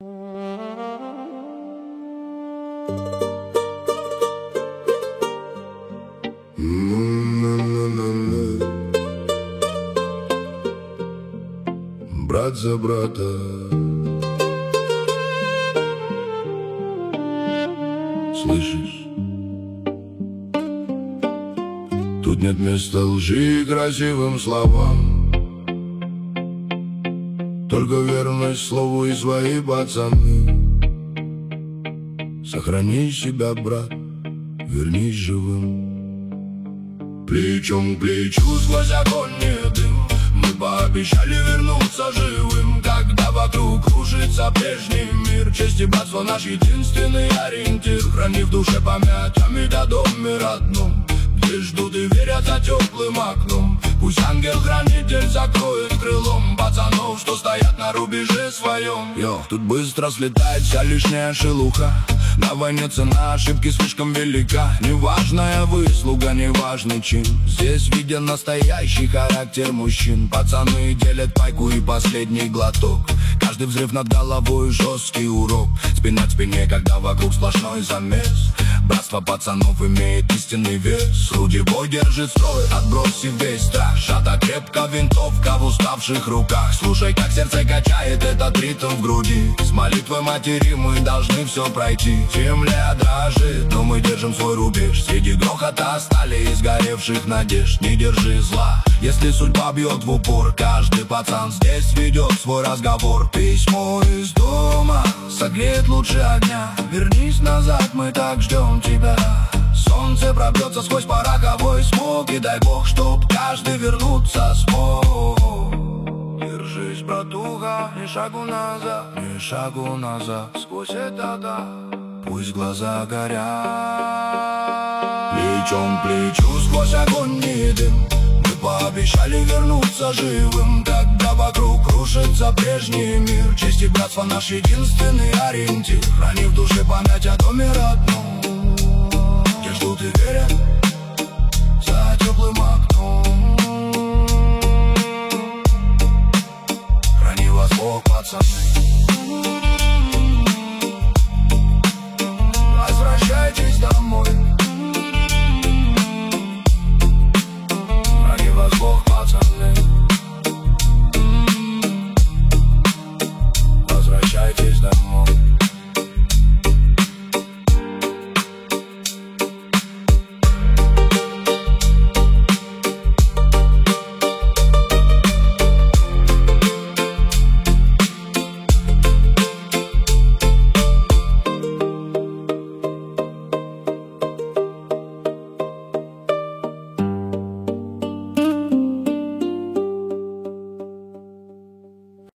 Брат за брата. Слышишь? Тут нет места лжи и красивым словам, только верность слову и свои пацаны. Сохрани себя, брат, вернись живым. Плечом к плечу сквозь огонь и дым мы пообещали вернуться живым, когда вокруг кружится прежний мир. Честь и братство — наш единственный ориентир. Храни в душе память о медодоме родном, где ждут и верят за теплым окном. Пусть ангел-хранитель закроет крылом пацанов, что стоят на рубеже своем. Тут быстро слетает вся лишняя шелуха. На войне цена ошибки слишком велика. Неважная выслуга, неважный чин, здесь виден настоящий характер мужчин. Пацаны делят пайку и последний глоток. Каждый взрыв над головой — жесткий урок. Спина к спине, когда вокруг сплошной замес. Братство пацанов имеет истинный вес. Рудевой держит строй, отбросив весь страх. Сжата крепко винтовка в уставших руках. Слушай, как сердце качает этот ритм в груди. С молитвой матери мы должны все пройти. Земля дрожит, но мы держим свой рубеж. Среди грохота стали и сгоревших надежд. Не держи зла, если судьба бьет в упор. Каждый пацан здесь ведет свой разговор. Письмо из дома согреет лучше огня. Вернись назад, мы так ждем тебя. Солнце пробьется сквозь пороховой смог, и дай бог, чтоб каждый вернуться смог. Держись, братуха, ни шагу назад, ни шагу назад. Сквозь это да, пусть глаза горят. Плечом к плечу сквозь огонь и дым мы пообещали вернуться живым, когда вокруг крушится прежний мир. Честь и братство — наш единственный ориентир. Храни в душе память о доме родном, где ждут и верят за теплым окном. Храни вас Бог, пацаны.